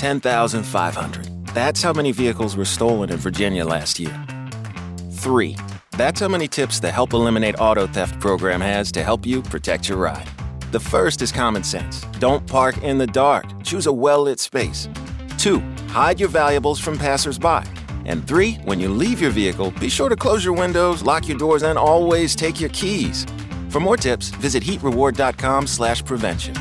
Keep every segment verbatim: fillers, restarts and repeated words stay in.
ten thousand five hundred. That's how many vehicles were stolen in Virginia last year. Three. That's how many tips the Help Eliminate Auto Theft program has to help you protect your ride. The first is common sense. Don't park in the dark. Choose a well-lit space. Two, hide your valuables from passers-by. And three, when you leave your vehicle, be sure to close your windows, lock your doors, and always take your keys. For more tips, visit heat reward dot com slash prevention.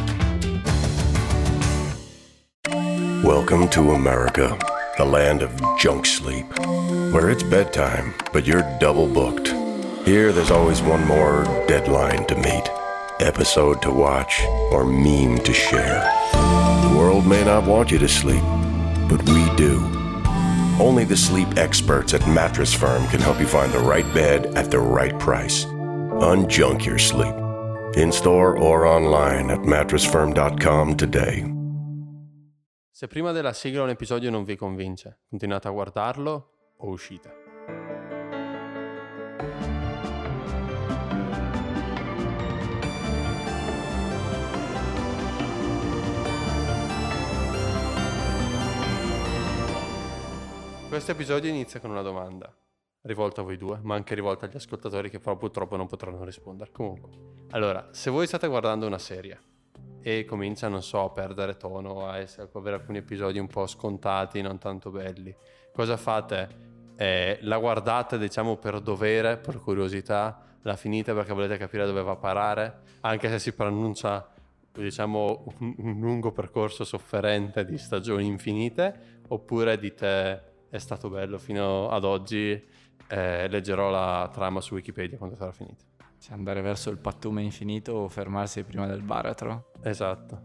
Welcome to America, the land of junk sleep, where it's bedtime, but you're double booked. Here, there's always one more deadline to meet, episode to watch, or meme to share. The world may not want you to sleep, but we do. Only the sleep experts at Mattress Firm can help you find the right bed at the right price. Unjunk your sleep. In store or online at mattress firm dot com today. Se prima della sigla un episodio non vi convince, continuate a guardarlo o uscite. Questo episodio inizia con una domanda, rivolta a voi due, ma anche rivolta agli ascoltatori che però purtroppo non potranno rispondere. Comunque, allora, se voi state guardando una serie e comincia, non so, a perdere tono, a, essere, a avere alcuni episodi un po' scontati, non tanto belli, cosa fate? Eh, la guardate, diciamo, per dovere, per curiosità, la finite perché volete capire dove va a parare, anche se si pronuncia, diciamo, un, un lungo percorso sofferente di stagioni infinite, oppure dite è stato bello fino ad oggi, eh, leggerò la trama su Wikipedia quando sarà finita. Cioè andare verso il pattume infinito o fermarsi prima del baratro? Esatto.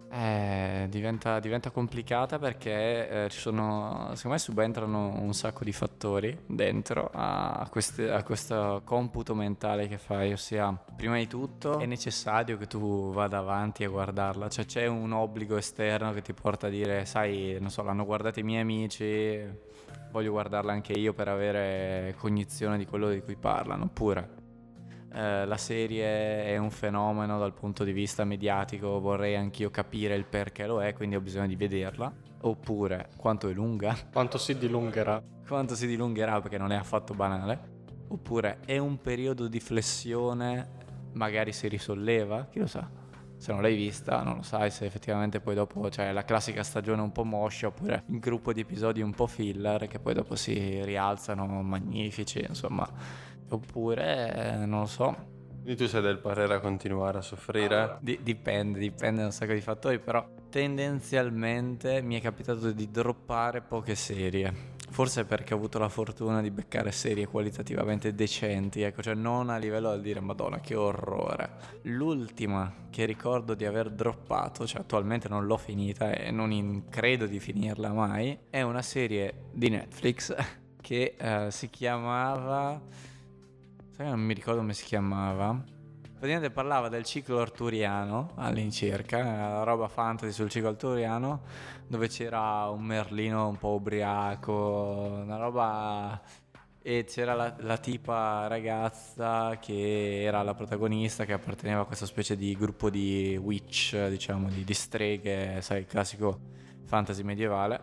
Eh, diventa, diventa complicata perché eh, ci sono, secondo me subentrano un sacco di fattori dentro a, queste, a questo computo mentale che fai, ossia prima di tutto è necessario che tu vada avanti a guardarla, cioè c'è un obbligo esterno che ti porta a dire sai, non so, l'hanno guardata i miei amici, voglio guardarla anche io per avere cognizione di quello di cui parlano, oppure Uh, la serie è un fenomeno dal punto di vista mediatico, vorrei anch'io capire il perché lo è, quindi ho bisogno di vederla. Oppure quanto è lunga, quanto si dilungherà, quanto si dilungherà perché non è affatto banale. Oppure è un periodo di flessione, magari si risolleva, chi lo sa. Se non l'hai vista non lo sai se effettivamente poi dopo c'è cioè, la classica stagione un po' moscia, oppure un gruppo di episodi un po' filler che poi dopo si rialzano magnifici, insomma. Oppure, eh, non lo so. Quindi tu sei del parere a continuare a soffrire? Di- dipende, dipende da un sacco di fattori, però tendenzialmente mi è capitato di droppare poche serie. Forse perché ho avuto la fortuna di beccare serie qualitativamente decenti, ecco, cioè non a livello da dire Madonna che orrore. L'ultima che ricordo di aver droppato, cioè attualmente non l'ho finita e non in- credo di finirla mai, è una serie di Netflix che eh, si chiamava... non mi ricordo come si chiamava. Praticamente parlava del ciclo arturiano all'incirca, una roba fantasy sul ciclo arturiano, dove c'era un Merlino un po' ubriaco, una roba, e c'era la, la tipa ragazza che era la protagonista, che apparteneva a questa specie di gruppo di witch, diciamo, di, di streghe, sai, il classico fantasy medievale,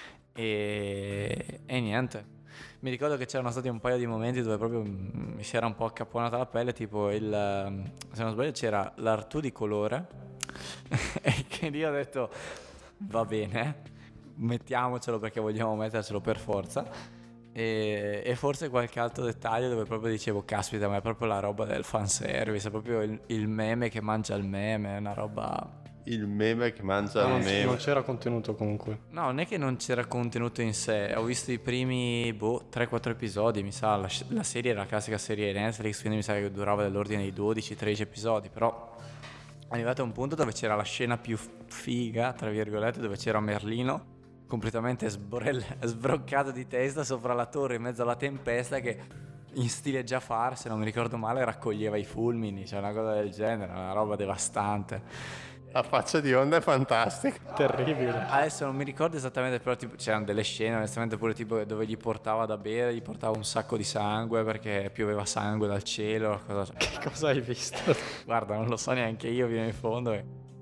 e, e niente. Mi ricordo che c'erano stati un paio di momenti dove proprio mi si era un po' accapponata la pelle, tipo il, se non sbaglio c'era l'Artù di colore e che lì ho detto va bene, mettiamocelo perché vogliamo mettercelo per forza, e, e forse qualche altro dettaglio dove proprio dicevo caspita, ma è proprio la roba del fanservice, è proprio il, il meme che mangia il meme, è una roba... Il meme che mangia no, il meme. Non c'era contenuto comunque. No, non è che non c'era contenuto in sé. Ho visto i primi, boh, tre quattro episodi, mi sa. La, la serie era la classica serie Netflix, quindi mi sa che durava dell'ordine di dodici tredici episodi. Però è arrivato a un punto dove c'era la scena più figa, tra virgolette, dove c'era Merlino completamente sborell- sbroccato di testa sopra la torre in mezzo alla tempesta, che in stile Jafar, se non mi ricordo male, raccoglieva i fulmini, cioè una cosa del genere, una roba devastante. La faccia di Onda è fantastica. Terribile. Adesso non mi ricordo esattamente, però tipo, c'erano delle scene onestamente pure tipo dove gli portava da bere, gli portava un sacco di sangue perché pioveva sangue dal cielo. Cosa... Che cosa hai visto? Guarda, non lo so neanche io fino in fondo.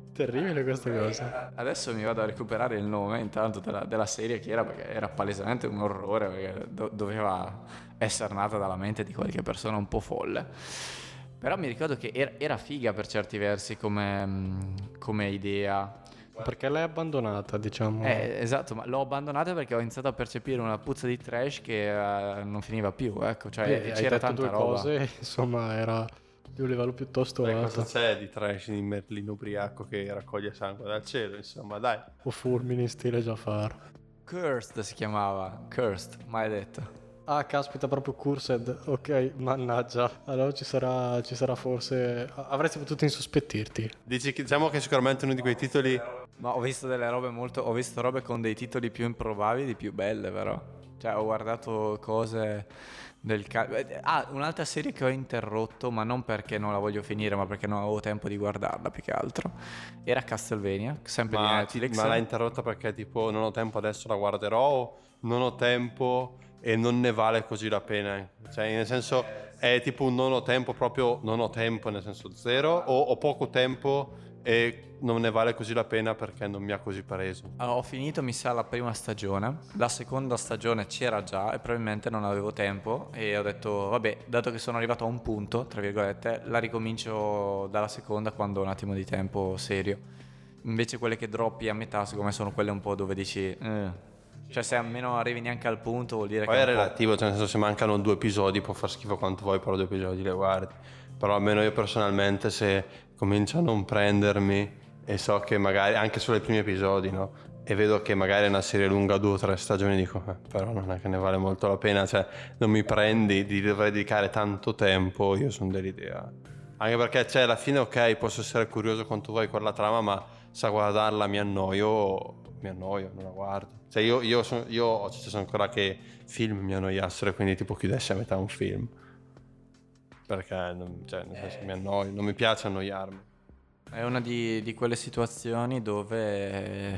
Terribile questa cosa. Adesso mi vado a recuperare il nome intanto della, della serie che era, perché era palesemente un orrore, perché do- doveva essere nata dalla mente di qualche persona un po' folle. Però mi ricordo che era, era figa per certi versi come, mm, come idea. Perché l'hai abbandonata, diciamo. Eh, esatto, ma l'ho abbandonata perché ho iniziato a percepire una puzza di trash che eh, non finiva più, ecco, cioè Eh, hai c'era detto tanta due roba. cose, insomma, era di un livello piuttosto Beh, alto. cosa c'è di trash di Merlino ubriaco che raccoglie sangue dal cielo, insomma, dai. O fulmini in stile Jafar. Cursed si chiamava, Cursed, maledetto. Ah, caspita, proprio Cursed. Ok, mannaggia. Allora ci sarà, ci sarà forse... Avresti potuto insospettirti. Dici che, diciamo che è sicuramente uno di quei titoli. Ma ho visto delle robe molto, ho visto robe con dei titoli più improbabili, più belle però. Cioè ho guardato cose del ca- Ah, un'altra serie che ho interrotto, ma non perché non la voglio finire, ma perché non avevo tempo di guardarla più che altro. Era Castlevania, sempre di Ma, Netflix. ma l'hai interrotta perché tipo non ho tempo, adesso la guarderò, o non ho tempo e non ne vale così la pena? Cioè, nel senso, è tipo un non ho tempo, proprio non ho tempo, nel senso zero, o ho poco tempo e non ne vale così la pena perché non mi ha così preso. Allora, ho finito, mi sa, la prima stagione. La seconda stagione c'era già e probabilmente non avevo tempo e ho detto, vabbè, dato che sono arrivato a un punto, tra virgolette, la ricomincio dalla seconda quando ho un attimo di tempo serio. Invece quelle che droppi a metà, secondo me, sono quelle un po' dove dici... Eh. Cioè se almeno arrivi neanche al punto vuol dire Poi che è è un po'... relativo, cioè nel senso, se mancano due episodi può far schifo quanto vuoi, però due episodi le guardi. Però almeno io personalmente, se comincio a non prendermi e so che magari anche solo i primi episodi, no? E vedo che magari è una serie lunga, due o tre stagioni, dico eh, però non è che ne vale molto la pena, cioè non mi prendi di dover dedicare tanto tempo, io sono dell'idea. Anche perché, cioè, alla fine, ok, posso essere curioso quanto vuoi con la trama, ma se a guardarla mi annoio, mi annoio, non la guardo. Cioè io, io, sono, io ho successo ancora che film mi annoiassero e quindi tipo chiudessi a metà un film. Perché, non, cioè, nel senso, mi annoio, non mi piace annoiarmi. È una di, di quelle situazioni dove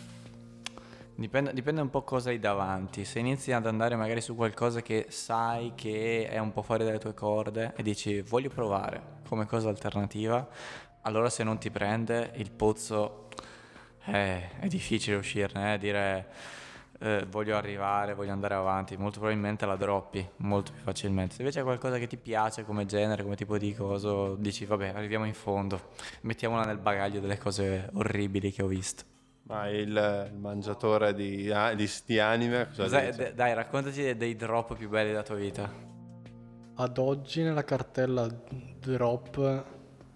dipende, dipende un po' cosa hai davanti. Se inizi ad andare magari su qualcosa che sai che è un po' fuori dalle tue corde e dici voglio provare come cosa alternativa, allora se non ti prende il pozzo eh, è difficile uscirne, eh, dire eh, voglio arrivare, voglio andare avanti, molto probabilmente la droppi molto più facilmente. Se invece è qualcosa che ti piace come genere, come tipo di coso, dici vabbè arriviamo in fondo, mettiamola nel bagaglio delle cose orribili che ho visto. Ma il, il mangiatore di, di, di anime cosa Dai, dice? d- dai, raccontaci dei, dei drop più belli della tua vita. Ad oggi nella cartella drop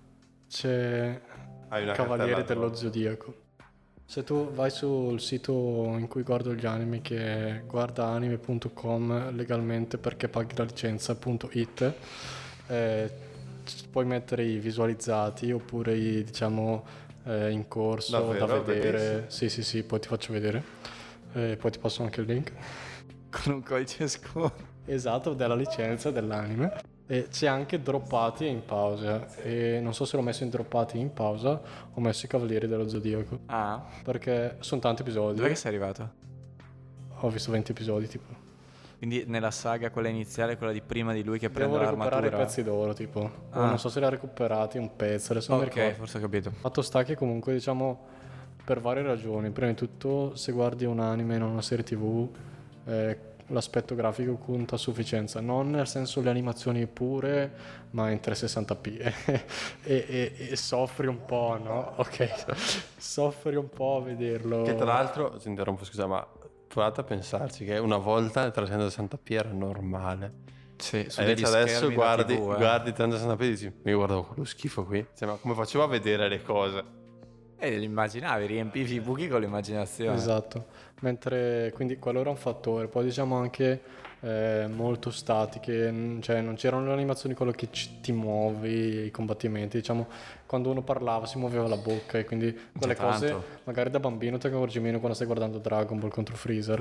c'è Hai una Cavalieri cartella dello drop. Zodiaco. Se tu vai sul sito in cui guardo gli anime, che è guardaanime punto com, legalmente perché paghi la licenza punto it, eh, puoi mettere i visualizzati oppure i, diciamo, eh, in corso Davvero? da vedere. Bellissimo. Sì, sì, sì, poi ti faccio vedere. Eh, poi ti passo anche il link. Con un codice sconto. Esatto, della licenza dell'anime. E c'è anche droppati e in pausa. E non so se l'ho messo in droppati e in pausa, ho messo i Cavalieri dello Zodiaco. Ah, Perché sono tanti episodi. dove che sei arrivato? Ho visto venti episodi, tipo. Quindi nella saga quella iniziale, quella di prima di lui che Devo prende recuperare i l'armatura. pezzi d'oro, tipo. O Ah. non so se li ha recuperati un pezzo, adesso non mi Ok, ricordo. forse ho capito. Fatto sta che comunque, diciamo, per varie ragioni. Prima di tutto, se guardi un anime e non una serie tv, eh, l'aspetto grafico conta a sufficienza. Non nel senso le animazioni pure, ma in trecentosessanta p. e, e, e soffri un po', no? Ok, soffri un po' a vederlo. Che tra l'altro, ti interrompo, scusa, ma provate a pensarci che una volta il trecentosessanta p era normale. Sì, su E degli invece adesso schermi da guardi, tivù, eh. guardi trecentosessanta p e dici, mi guardo quello schifo qui. Cioè, ma come facevo a vedere le cose? E li immaginavi, riempivi i buchi con l'immaginazione. Esatto, mentre quindi quello era un fattore, poi diciamo anche eh, molto statiche, n- cioè non c'erano le animazioni, quello che ci- ti muovi, i combattimenti, diciamo quando uno parlava si muoveva la bocca e quindi quelle Già cose tanto. magari da bambino ti accorgi meno quando stai guardando Dragon Ball contro Freezer,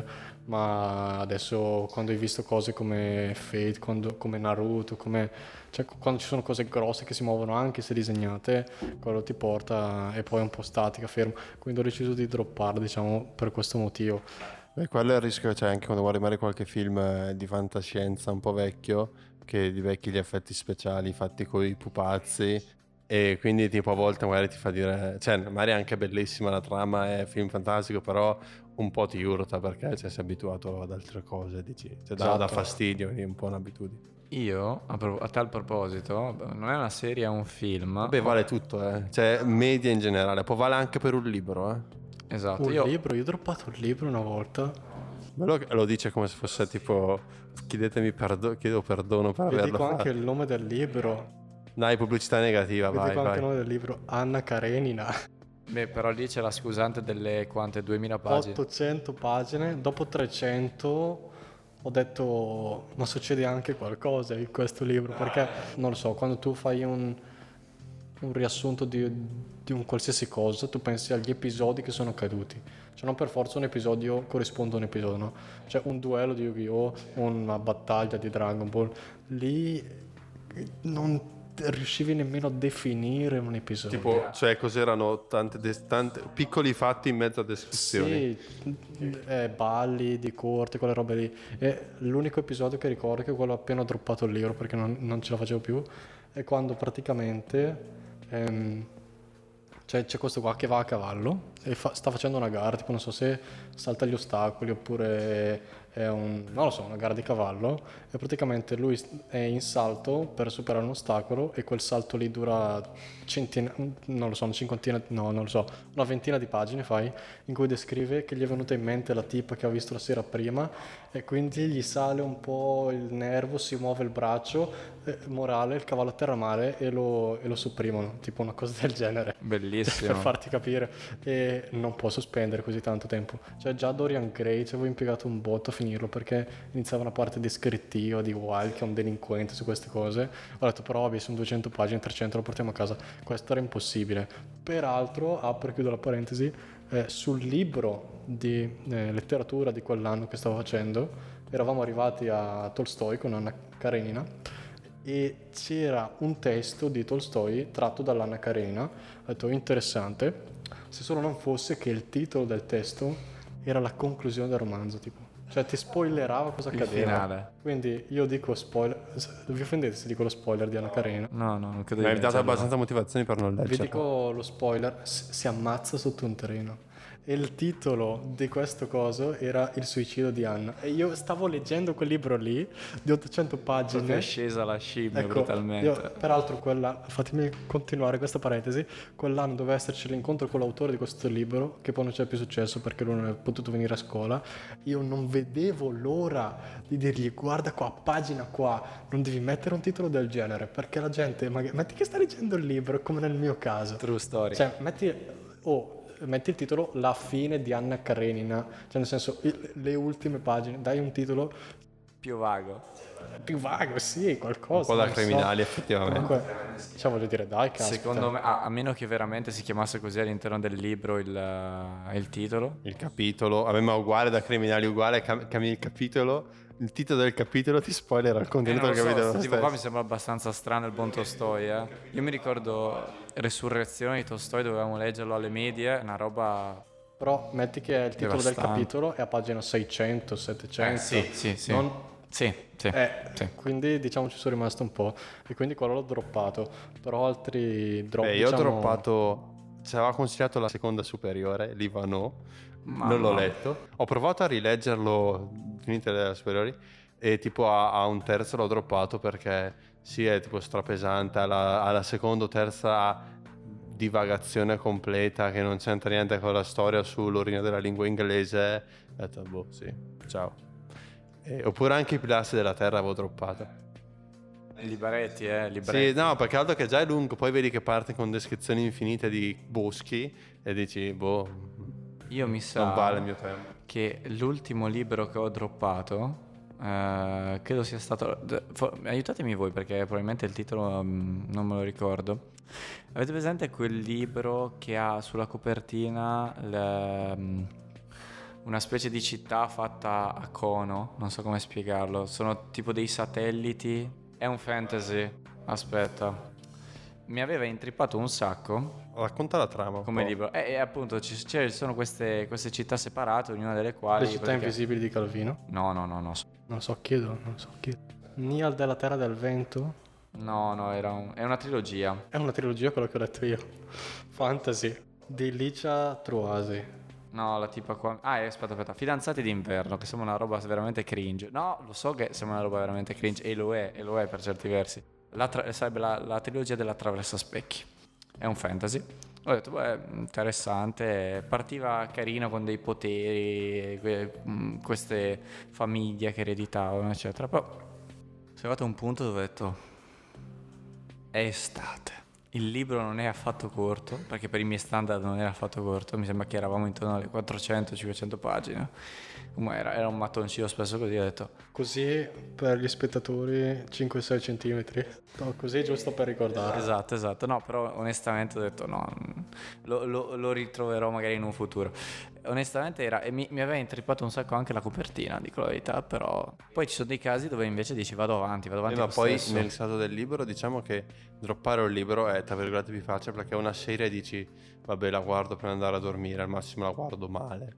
ma adesso quando hai visto cose come Fate, quando- come Naruto, come, cioè quando ci sono cose grosse che si muovono anche se disegnate, quello ti porta e poi è un po' statica, fermo, quindi ho deciso di dropparla, diciamo, per questo motivo. Beh, quello è il rischio che c'è anche quando guardi magari qualche film eh, di fantascienza un po' vecchio, che di vecchi gli effetti speciali fatti con i pupazzi E quindi tipo a volte magari ti fa dire, cioè magari è anche bellissima la trama, è film fantastico, però un po' ti urta perché cioè, sei abituato ad altre cose, dici, cioè, dà, Esatto. dà fastidio, quindi è un po' un'abitudine. Io, a, pro- a tal proposito, non è una serie, è un film. Vabbè, vale tutto, eh. Cioè media in generale, poi vale anche per un libro, eh. Esatto, Un io libro, io ho droppato un libro una volta. Ma lo, lo dice come se fosse tipo, chiedetemi perdo- chiedo perdono per Vi averlo dico fatto. anche il nome del libro. Dai, pubblicità negativa, Vi vai, dico anche vai. il nome del libro, Anna Karenina. Beh, però lì c'è la scusante delle quante duemila pagine. ottocento pagine, dopo trecento ho detto ma succede anche qualcosa in questo libro, perché non lo so, quando tu fai un, un riassunto di, di un qualsiasi cosa, tu pensi agli episodi che sono caduti, cioè non per forza un episodio corrisponde a un episodio, no? Cioè un duello di Yu-Gi-Oh, una battaglia di Dragon Ball, lì non riuscivi nemmeno a definire un episodio. Tipo, cioè cos'erano tante, des- tante piccoli fatti in mezzo a descrizioni. Sì, eh, balli di corte, quelle robe lì. E l'unico episodio che ricordo, che è quello appena ho droppato il libro perché non, non ce la facevo più, è quando praticamente ehm, cioè, c'è questo qua che va a cavallo e fa- sta facendo una gara, tipo non so se salta gli ostacoli oppure è un, non lo so, una gara di cavallo, e praticamente lui è in salto per superare un ostacolo e quel salto lì dura centinaia, non lo so, una cinquantina, no, non lo so, una ventina di pagine fai, in cui descrive che gli è venuta in mente la tipa che ha visto la sera prima e quindi gli sale un po' il nervo, si muove il braccio, eh, morale, il cavallo atterra male e lo, e lo sopprimono, tipo una cosa del genere. Bellissimo. Per farti capire, e non posso spendere così tanto tempo. Cioè già Dorian Gray ci avevo impiegato un botto a finirlo perché iniziava una parte descrittiva di Wilde che è un delinquente su queste cose. Ho detto però vabbè, sono duecento pagine, trecento lo portiamo a casa, questo era impossibile. Peraltro, apro e chiudo la parentesi, eh, sul libro di eh, letteratura di quell'anno che stavo facendo eravamo arrivati a Tolstoi con Anna Karenina e c'era un testo di Tolstoi tratto dall'Anna Karenina. Ho detto interessante, se solo non fosse che il titolo del testo era la conclusione del romanzo, tipo, cioè ti spoilerava cosa Il accadeva. finale. Quindi io dico spoiler, vi offendete se dico lo spoiler di Anna Karenina? No, no, non credo Mi di hai dato leggerlo. abbastanza motivazioni per non Vi leggerlo. dico lo spoiler, s- si ammazza sotto un treno. E il titolo di questo coso era Il suicidio di Anna. E io stavo leggendo quel libro lì, di ottocento pagine. Proprio è scesa la scimmia Ecco, brutalmente. io, peraltro quella, fatemi continuare questa parentesi, quell'anno doveva esserci l'incontro con l'autore di questo libro, che poi non c'è più successo perché lui non è potuto venire a scuola. Io non vedevo l'ora di dirgli guarda qua, pagina qua, non devi mettere un titolo del genere, perché la gente, magari, metti che sta leggendo il libro, come nel mio caso. True story. Cioè, metti, oh, metti il titolo La fine di Anna Karenina, cioè nel senso il- le ultime pagine, dai un titolo Più vago. più vago, sì, Un qualcosa. po' da non so. criminali effettivamente. Comunque, cioè voglio dire, dai, caspita. Secondo me, a, a meno che veramente si chiamasse così all'interno del libro il, eh, il titolo. Il capitolo, a me ma uguale da criminali uguale, cam- cambi il capitolo, il titolo del capitolo ti spoilera il Eh, contenuto non lo del so, capitolo sto tipo qua mi stesso. sembra abbastanza strano il buon Tolstoi, eh. Io mi ricordo Resurrezione di Tolstoi, dovevamo leggerlo alle medie, una roba... Però metti che il titolo del Devastante. capitolo è a pagina seicento, settecento. sì, sì, sì. Non- Sì, sì. Eh, sì. quindi diciamo ci sono rimasto un po'. E quindi quello l'ho droppato. Però altri drop, Beh, io ho diciamo... droppato, ci aveva consigliato la seconda superiore, l'Ivano, Ma non l'ho no. letto. Ho provato a rileggerlo, finite le superiori, e tipo a, a un terzo l'ho droppato perché sì, è tipo strapesante, alla, alla seconda o terza divagazione completa che non c'entra niente con la storia sull'origine della lingua inglese. Ho detto, boh, sì, ciao. E, oppure anche i pilastri della terra avevo droppato. Libretti, eh, libretti. Sì, no, perché altro che già è lungo, poi vedi che parte con descrizioni infinite di boschi e dici, boh, Io mi sa non vale il mio tempo. che l'ultimo libro che ho droppato, eh, credo sia stato... d- fo- aiutatemi voi perché probabilmente il titolo mm, non me lo ricordo. Avete presente quel libro che ha sulla copertina le, mm, una specie di città fatta a cono? Non so come spiegarlo. Sono tipo dei satelliti. È un fantasy. Aspetta. Mi aveva intrippato un sacco Racconta la trama un come po'. libro. E, e appunto ci, ci sono queste, queste città separate, ognuna delle quali... Le città pratica- invisibili di Calvino. No, no, no, no. Non lo so, chiedo, non lo so, chiedo. Nial della terra del vento. No, no, era un- è una trilogia. È una trilogia quello che ho detto io. Fantasy. Di Licia Truasi. No, la tipa qua. Ah, eh, aspetta, aspetta. Fidanzati d'inverno, che sembra una roba veramente cringe. No, lo so che sembra una roba veramente cringe, e lo è, e lo è per certi versi. La tra- sarebbe la, la trilogia dell'attraverso specchi. È un fantasy. Ho detto, beh, interessante. Partiva carino con dei poteri, que- mh, queste famiglie che ereditavano, eccetera. Però sono arrivato a un punto dove ho detto, è estate. Il libro non è affatto corto, perché per i miei standard non era affatto corto, mi sembra che eravamo intorno alle quattrocento cinquecento pagine. Comunque era, era un mattoncino spesso così, ho detto, Così per gli spettatori cinque sei centimetri. No, così giusto per ricordare. esatto, esatto, no, però onestamente ho detto no, lo, lo- lo ritroverò magari in un futuro. Onestamente era, e mi, mi aveva intrippato un sacco anche la copertina, dico la verità, però poi ci sono dei casi dove invece dici vado avanti, vado Eh, avanti ma lo poi stesso. nel caso del libro diciamo che droppare un libro è tra virgolette più facile perché è una serie e dici vabbè la guardo per andare a dormire, al massimo la guardo male.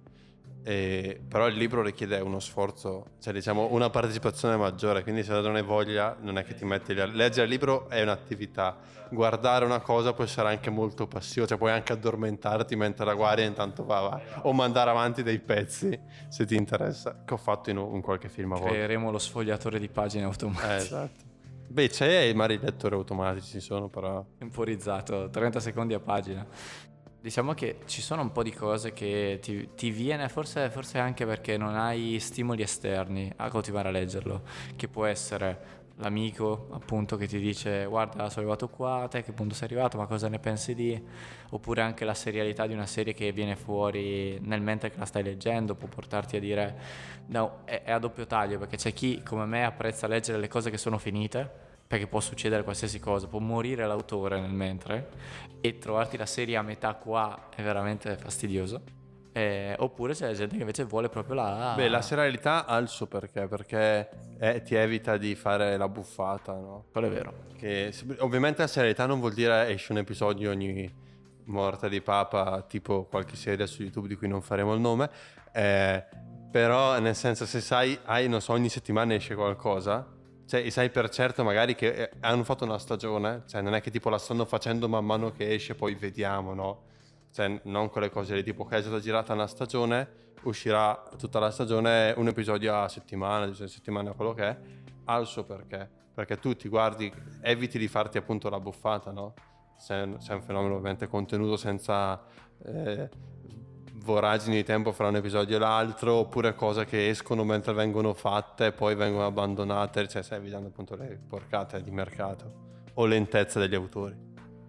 E- però il libro richiede uno sforzo, cioè diciamo una partecipazione maggiore, quindi se non hai voglia non è che ti metti lì a leggere il libro, è un'attività, guardare una cosa può essere anche molto passivo, cioè puoi anche addormentarti mentre la guardi e intanto va, va o mandare avanti dei pezzi se ti interessa, che ho fatto in, un- in qualche film a volte. Creeremo lo sfogliatore di pagine automatiche. Eh, esatto. Beh, c'è i vari lettori automatici, sono però... Temporizzato, trenta secondi a pagina. Diciamo che ci sono un po' di cose che ti, ti viene, forse, forse anche perché non hai stimoli esterni a continuare a leggerlo, che può essere l'amico appunto che ti dice guarda sono arrivato qua, te a che punto sei arrivato, ma cosa ne pensi di, oppure anche la serialità di una serie che viene fuori nel mentre che la stai leggendo può portarti a dire no, è, è a doppio taglio, perché c'è chi come me apprezza leggere le cose che sono finite, perché può succedere qualsiasi cosa, può morire l'autore nel mentre e trovarti la serie a metà qua è veramente fastidioso. Eh, oppure c'è gente che invece vuole proprio la... Beh, la serialità ha il suo perché, perché eh, ti evita di fare la buffata, no? Quello è vero. Che, se- ovviamente la serialità non vuol dire esce un episodio ogni morte di papa, tipo qualche serie su YouTube di cui non faremo il nome, eh, però nel senso se sai, hai, non so, ogni settimana esce qualcosa, cioè e sai per certo magari che eh, hanno fatto una stagione, cioè non è che tipo la stanno facendo man mano che esce poi vediamo, no? Cioè non quelle cose lì, tipo che è stata girata una stagione, uscirà tutta la stagione, un episodio a settimana, due settimane, quello che è, ha il suo perché, perché tu ti guardi, eviti di farti appunto la buffata, no? Se, se è un fenomeno ovviamente contenuto senza eh, voragini di tempo fra un episodio e l'altro, oppure cose che escono mentre vengono fatte e poi vengono abbandonate, cioè stai evitando appunto le porcate di mercato o lentezza degli autori.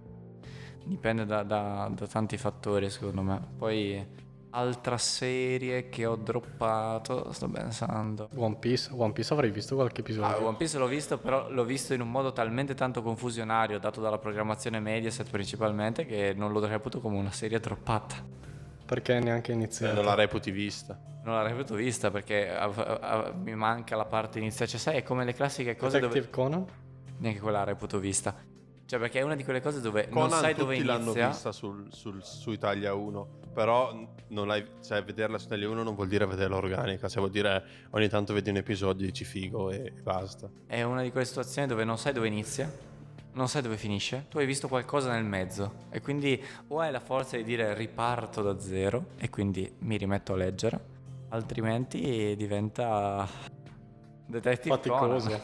Dipende da, da- da tanti fattori secondo me. Poi altra serie che ho droppato, sto pensando. One Piece. One Piece avrei visto qualche episodio. Ah, One Piece l'ho visto, però l'ho visto in un modo talmente tanto confusionario, dato dalla programmazione Mediaset principalmente, che non lo reputo come una serie droppata. Perché neanche Eh, iniziato. non la reputi vista. Non l'avrei avuto vista perché av- av- mi manca la parte iniziale. Cioè, sai, è come le classiche cose Detective dove... Conan? Neanche quella la reputo vista. Cioè, perché è una di quelle cose dove non Conan sai tutti dove l'hanno inizia. vista sul, sul- su Italia uno, però non l'hai, cioè, vederla su Italia uno non vuol dire vederla organica, cioè vuol dire ogni tanto vedi un episodio e dici figo e basta. È una di quelle situazioni dove non sai dove inizia, non sai dove finisce. Tu hai visto qualcosa nel mezzo e quindi o hai la forza di dire riparto da zero e quindi mi rimetto a leggere, altrimenti diventa Detective Faticoso. Conan.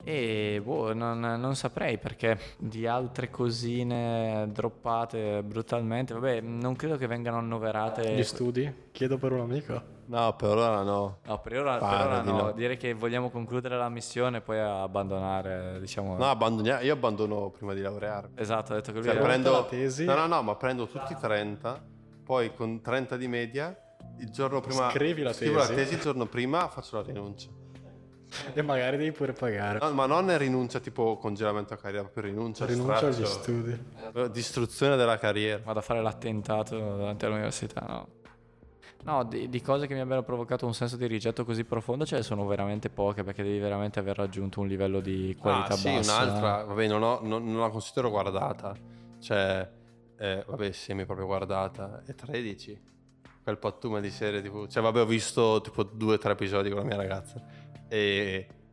E boh, non, non saprei perché di altre cosine droppate brutalmente, vabbè, non credo che vengano annoverate. Gli studi? Chiedo per un amico. No, per ora no. No, per ora, per Pare ora di no. no. Direi che vogliamo concludere la missione e poi abbandonare, diciamo. No, abbandonia- io abbandono prima di laurearmi. Esatto, ha detto che lui Cioè, era- prendo... la tesi. No, no, no, ma prendo tutti trenta, poi con trenta di media, il giorno prima... Scrivi la scrivo tesi. la tesi, il giorno prima faccio la rinuncia. E magari devi pure pagare. No, ma non è rinuncia tipo congelamento a carriera, proprio rinuncia, Rinuncia agli straccio. studi. Eh, Distruzione della carriera. vado a fare l'attentato davanti all'università, no. No, di, di cose che mi abbiano provocato un senso di rigetto così profondo ce ne sono veramente poche, perché devi veramente aver raggiunto un livello di qualità Ah, sì, bassa. un'altra, vabbè, non, ho- non- non la considero guardata. Cioè, eh, vabbè, semi proprio guardata. È tredici. Quel pattume di serie, tipo... Cioè, vabbè, ho visto tipo due o tre episodi con la mia ragazza. E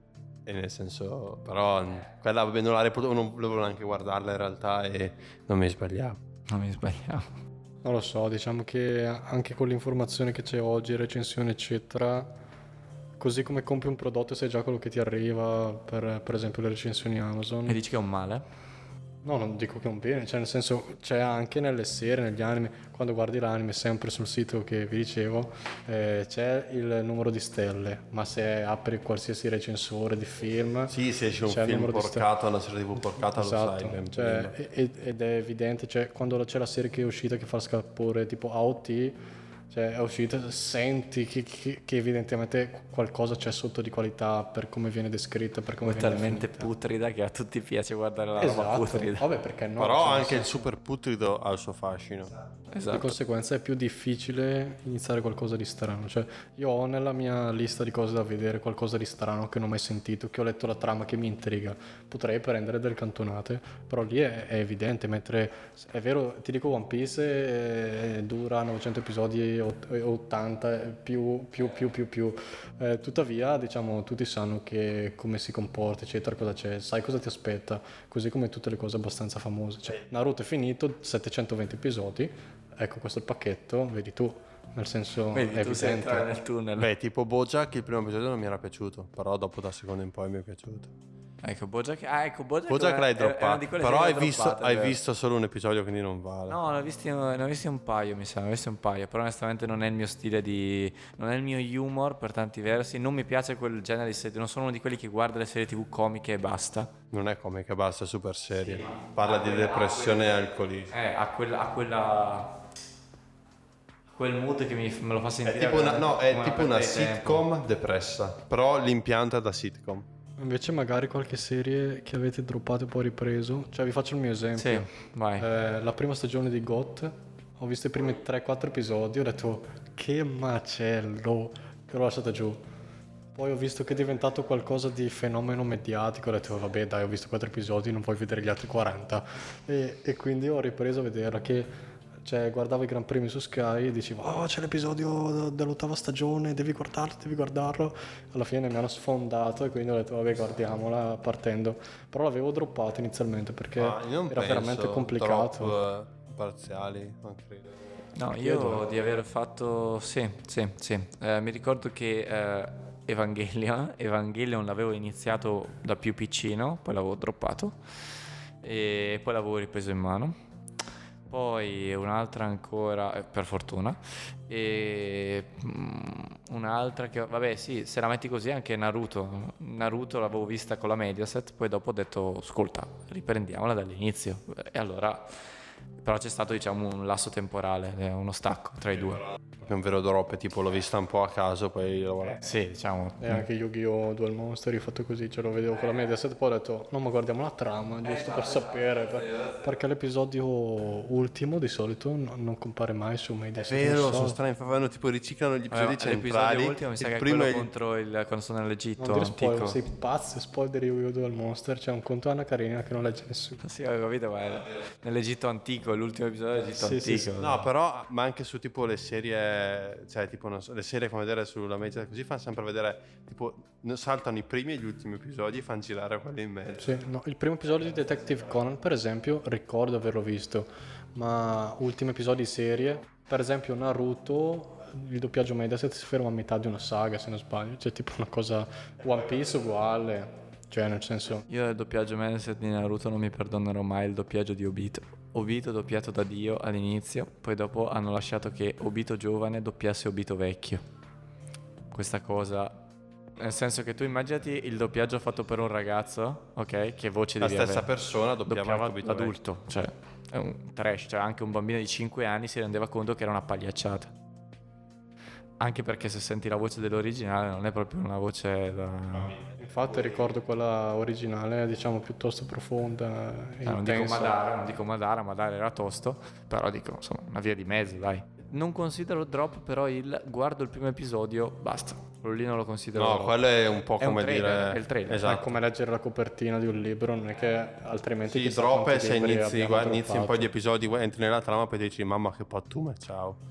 E nel senso, però quella vabbè, non la reputo, non volevo neanche guardarla in realtà e non mi sbagliavo. Non mi sbagliavo. Non lo so, diciamo che anche con l'informazione che c'è oggi, recensioni eccetera, così come compri un prodotto e sai già quello che ti arriva, per, per esempio le recensioni Amazon. E dici che è un male? No, non dico che è un bene, cioè nel senso c'è anche nelle serie, negli anime, quando guardi l'anime, sempre sul sito che vi dicevo, eh, c'è il numero di stelle, ma se apri qualsiasi recensore di film... Sì, se esce un c'è il film numero di porcato, una serie tv porcata, esatto, lo sai ben cioè, prima. ed ed è evidente, cioè quando c'è la serie che è uscita che fa scalpore tipo A O T, cioè è uscita, senti che, che, che evidentemente qualcosa c'è sotto di qualità per come viene descritta, per come È viene talmente definita. putrida che a tutti piace guardare la roba Esatto, putrida. vabbè perché no? Però cioè, nel anche il senso- super putrido ha il suo fascino. Di Esatto. conseguenza è più difficile iniziare qualcosa di strano. Cioè, io ho nella mia lista di cose da vedere qualcosa di strano che non ho mai sentito, che ho letto la trama che mi intriga. Potrei prendere delle cantonate, però lì è, è evidente. Mentre è vero, ti dico, One Piece eh, dura novecento episodi, ot- ottanta, eh, più, più, più, più, più. Eh, tuttavia, diciamo, tutti sanno che come si comporta, eccetera, cosa c'è, sai cosa ti aspetta, così come tutte le cose abbastanza famose. Cioè, Naruto è finito, settecentoventi episodi. Ecco, questo è il pacchetto, vedi tu, nel senso Vedi, è tu sei evidente. entrato nel tunnel. Beh, tipo Bojack, il primo episodio non mi era piaciuto, però dopo dal secondo in poi mi è piaciuto. Ecco, Bojack, ah, ecco, Bojack, Bojack è- l'hai è- è una droppato, di quelle però serie hai che l'ho visto, droppate, hai vero? visto solo un episodio, quindi non vale. No, ne ho visti, ne ho visti un paio, mi sa, ne ho visti un paio, però onestamente non è il mio stile di... non è il mio humor per tanti versi, non mi piace quel genere di serie, non sono uno di quelli che guarda le serie tv comiche e basta. Non è comica, basta, è super serie. Parla di depressione e alcolismo. Eh, ha quella... Ha quella... quel mood che mi, me lo fa È sentire... tipo una, no, è come tipo una perdita di tempo. sitcom depressa, però l'impianto è da sitcom. Invece magari qualche serie che avete droppato e poi ripreso, cioè vi faccio il mio esempio. Sì, vai. Eh, la prima stagione di G O T, ho visto i primi tre quattro episodi, ho detto che macello, che l'ho lasciata giù. Poi ho visto che è diventato qualcosa di fenomeno mediatico, ho detto vabbè dai, ho visto quattro episodi, non puoi vedere gli altri quaranta. E, e quindi ho ripreso a vederla, che cioè guardavo i Gran Premi su Sky e dicevo oh c'è l'episodio dell'ottava stagione, devi guardarlo, devi guardarlo. Alla fine mi hanno sfondato e quindi ho detto vabbè guardiamola partendo. Però l'avevo droppata inizialmente perché Ma io non era penso veramente complicato. drop, eh, parziali, non credo. No, io di aver fatto... Sì, sì, sì. Eh, mi ricordo che eh, Evangelion, Evangelion l'avevo iniziato da più piccino, poi l'avevo droppato e poi l'avevo ripreso in mano. Poi un'altra ancora, eh, per fortuna, e mm, un'altra che, vabbè sì, se la metti così anche Naruto. Naruto l'avevo vista con la Mediaset, poi dopo ho detto, ascolta, riprendiamola dall'inizio. E allora, però c'è stato diciamo un lasso temporale, eh, uno stacco tra i due. È un vero drop, tipo l'ho vista un po' a caso, poi l'ho guardata. Sì, diciamo. E anche Yu-Gi-Oh! Duel Monster io ho fatto così, ce lo vedevo con la Mediaset, poi ho detto no ma guardiamo la trama, giusto per sapere, per- perché l'episodio ultimo di solito no- non compare mai su Mediaset. Vero, non so. sono strani, fanno tipo riciclano gli episodi Vabbè, centrali. l'episodio ultimo mi sa il che è primo quello è il- contro il quando sono nell'Egitto Non dire spoiler, antico. sei pazzo, spoiler di Yu-Gi-Oh! Duel Monster, c'è un conto Anna Karenina che non legge nessuno. Sì, ho capito, ma è nell'Egitto antico, l'ultimo episodio dell'Egitto Sì, sì, antico. sì. No, però, ma anche su tipo le serie, cioè tipo non so, le serie che fanno vedere sulla media così fanno sempre vedere, tipo, n- saltano i primi e gli ultimi episodi e fanno girare quelli in mezzo. Sì, no, il primo episodio di Detective Conan, per esempio, ricordo averlo visto, ma ultimi episodi di serie, per esempio Naruto, il doppiaggio Mediaset si ferma a metà di una saga, se non sbaglio, cioè tipo una cosa One Piece uguale, cioè nel senso... Io del doppiaggio Mediaset di Naruto non mi perdonerò mai il doppiaggio di Obito. Obito doppiato da Dio all'inizio, poi dopo hanno lasciato che Obito giovane doppiasse Obito vecchio. Questa cosa, nel senso che tu immaginati il doppiaggio fatto per un ragazzo, ok? Che voce La devi stessa avere? persona doppiava, Doppiava anche Obito l'adulto, cioè è un trash, cioè anche un bambino di cinque anni si rendeva conto che era una pagliacciata. Anche perché se senti la voce dell'originale non è proprio una voce da... Infatti ricordo quella originale, diciamo, piuttosto profonda, Eh, non dico intensa. Madara, non dico Madara, Madara era tosto, però dico insomma una via di mezzo, dai. Non considero drop però il guardo il primo episodio, basta. Quello lì non lo considero No, drop. quello è un po' È un come trailer, dire... è il trailer. È Esatto. come leggere la copertina di un libro, non è che altrimenti... Sì, chissà drop quanti è se libri inizi, abbiamo guarda, inizi un po' droppato. di episodi, entri nella trama, poi dici mamma che pattume, ciao.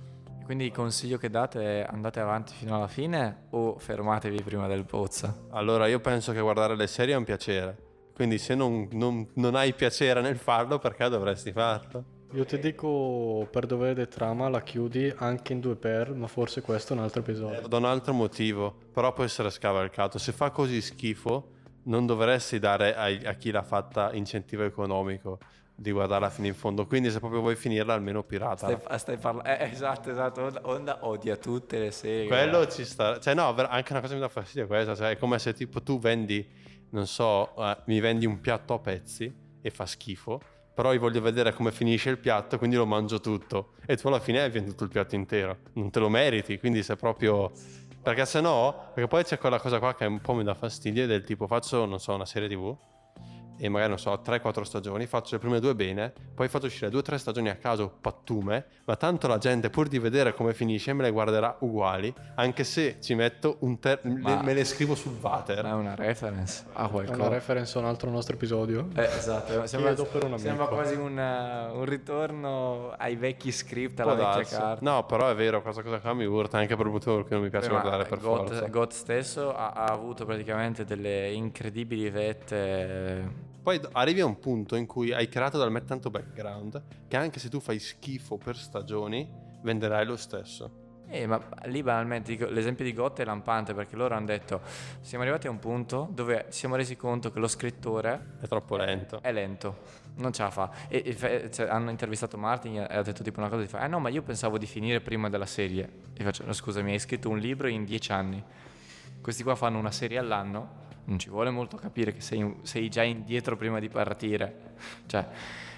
Quindi il consiglio che date è andate avanti fino alla fine o fermatevi prima del pozzo? Allora, io penso che guardare le serie è un piacere. Quindi se non, non, non hai piacere nel farlo, perché dovresti farlo? Io ti dico, per dovere di trama la chiudi anche in due per, ma forse questo è un altro episodio. Da un altro motivo, però può essere scavalcato. Se fa così schifo, non dovresti dare ai, a chi l'ha fatta incentivo economico di guardarla fino in fondo. Quindi se proprio vuoi finirla, almeno pirata. Stai, stai parlando... Eh, esatto, esatto. Onda, Onda odia tutte le serie. Quello ci sta. Cioè no, ver- anche una cosa che mi dà fastidio è questa. Cioè è come se tipo tu vendi, non so, uh, mi vendi un piatto a pezzi e fa schifo, però io voglio vedere come finisce il piatto, quindi lo mangio tutto. E tu alla fine hai venduto il piatto intero. Non te lo meriti, quindi sei proprio... Perché se no, perché poi c'è quella cosa qua che un po' mi dà fastidio, del tipo faccio, non so, una serie tivù e magari, non so, tre quattro stagioni, faccio le prime due bene, poi faccio uscire due tre stagioni a caso pattume, ma tanto la gente pur di vedere come finisce me le guarderà uguali, anche se ci metto un ter- Ma- le- me le scrivo sul water. È una reference a È qualcosa. una reference a un altro nostro episodio. Eh, esatto, sembra, Chiedo per un amico. sembra quasi un, uh, un ritorno ai vecchi script, Può alla vecchia darsi. carta. No, però è vero, questa cosa qua mi urta anche per il motivo perché non mi piace Eh, ma guardare per God, forza. God stesso ha, ha avuto praticamente delle incredibili vette. Poi d- arrivi a un punto in cui hai creato talmente tanto background che anche se tu fai schifo per stagioni venderai lo stesso. Eh, ma lì banalmente dico, l'esempio di Got è lampante, perché loro hanno detto siamo arrivati a un punto dove ci siamo resi conto che lo scrittore È troppo lento. è lento, non ce la fa. E, e fa- cioè, hanno intervistato Martin e ha detto tipo una cosa di fa, eh no, ma io pensavo di finire prima della serie. E faccio, no, scusami, hai scritto un libro in dieci anni, questi qua fanno una serie all'anno, non ci vuole molto capire che sei, sei già indietro prima di partire, cioè.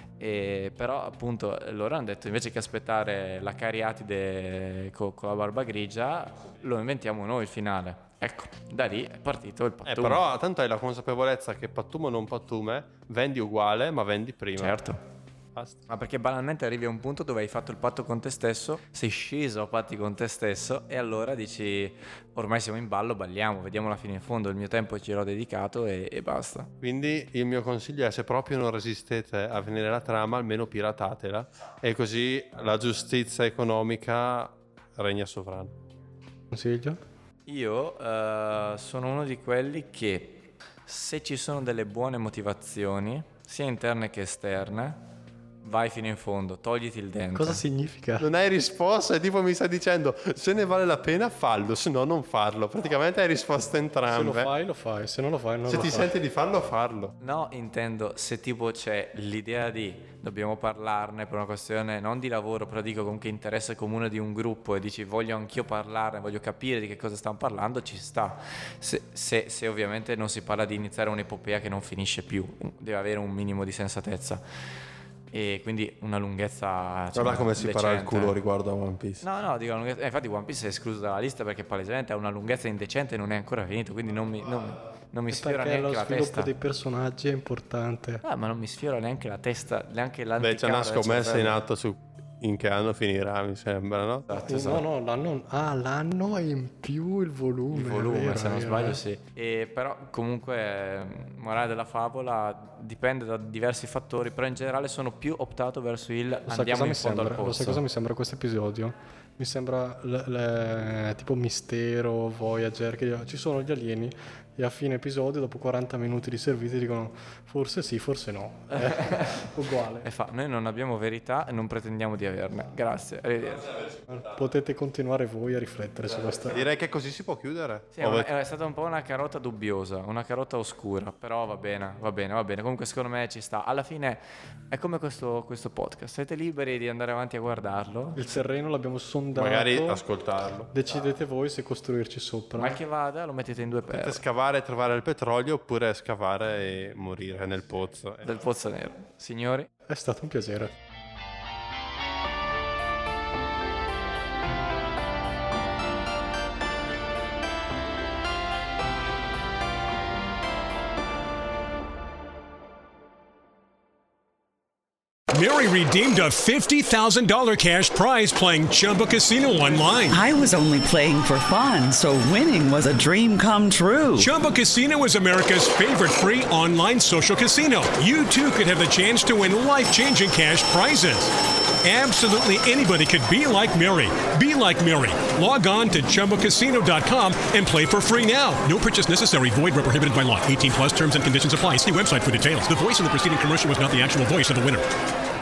E però appunto loro hanno detto invece che aspettare la Cariatide co- con la barba grigia lo inventiamo noi il finale. Ecco, da lì è partito il Eh, pattume. però tanto hai la consapevolezza che pattume o non pattume vendi uguale ma vendi prima. Certo. Basta. Ma perché banalmente arrivi a un punto dove hai fatto il patto con te stesso, sei sceso a patti con te stesso e allora dici ormai siamo in ballo, balliamo, vediamo la fine in fondo, il mio tempo ce l'ho dedicato e, e basta. Quindi il mio consiglio è, se proprio non resistete a finire la trama, almeno piratatela e così la giustizia economica regna sovrana. Consiglio? Io eh, sono uno di quelli che se ci sono delle buone motivazioni, sia interne che esterne, vai fino in fondo, togliti il dente. Cosa significa? Non hai risposta e tipo mi stai dicendo se ne vale la pena fallo, se no non farlo. Praticamente hai risposto Se entrambe. lo fai, lo fai. Se non lo fai, non Se lo ti fai. senti di farlo, farlo. No, intendo se tipo c'è l'idea di dobbiamo parlarne per una questione non di lavoro, però dico comunque interesse comune di un gruppo e dici voglio anch'io parlarne, voglio capire di che cosa stiamo parlando, ci sta. Se, se, se ovviamente non si parla di iniziare un'epopea che non finisce più, deve avere un minimo di sensatezza. E quindi una lunghezza, cioè, Guarda come si parla il decente. culo riguardo a One Piece. No, no, dico la lunghezza. Eh, infatti One Piece è escluso dalla lista perché palesemente ha una lunghezza indecente e non è ancora finito, quindi non mi, non, non mi sfiora Perché neanche lo la sviluppo testa. dei personaggi è importante. Ah, ma non mi sfiora neanche la testa, neanche Beh, l'anticamera c'è una del scommessa in cervello. atto su in che anno finirà, mi sembra, no? Esatto, Eh, esatto. No, no, l'anno, ah, l'anno è in più il volume. Il è volume, vero, se è non vero, sbaglio, eh. sì. E però comunque, morale della favola, dipende da diversi fattori, però in generale sono più optato verso il Lo sai andiamo cosa in mi fondo sembra? al Lo sai pozzo. cosa mi sembra questo episodio? Mi sembra le- le- tipo Mistero, Voyager, che ci sono gli alieni e a fine episodio, dopo quaranta minuti di servizi, dicono forse sì, forse no. Eh, uguale. E fa, noi non abbiamo verità e non pretendiamo di averne. Grazie, arrivederci. Potete continuare voi a riflettere su questa. Direi che così si può chiudere. Sì, è, O una- ve- è stata un po' una carota dubbiosa, una carota oscura, però va bene, va bene, va bene. Comunque secondo me ci sta. Alla fine è come questo, questo podcast, siete liberi di andare avanti a guardarlo. Il terreno l'abbiamo sondato. Magari ascoltarlo. Decidete voi se costruirci sopra. Mal che vada, lo mettete in due Potete per scavare e trovare il petrolio oppure scavare e morire nel pozzo. Eh. del pozzo nero. Signori, È stato un piacere. Mary redeemed a fifty thousand dollars cash prize playing Chumba Casino online. I was only playing for fun, so winning was a dream come true. Chumba Casino is America's favorite free online social casino. You too could have the chance to win life-changing cash prizes. Absolutely anybody could be like Mary. Be like Mary. Log on to chumba casino dot com and play for free now. No purchase necessary. Void where prohibited by law. eighteen plus terms and conditions apply. See website for details. The voice in the preceding commercial was not the actual voice of the winner.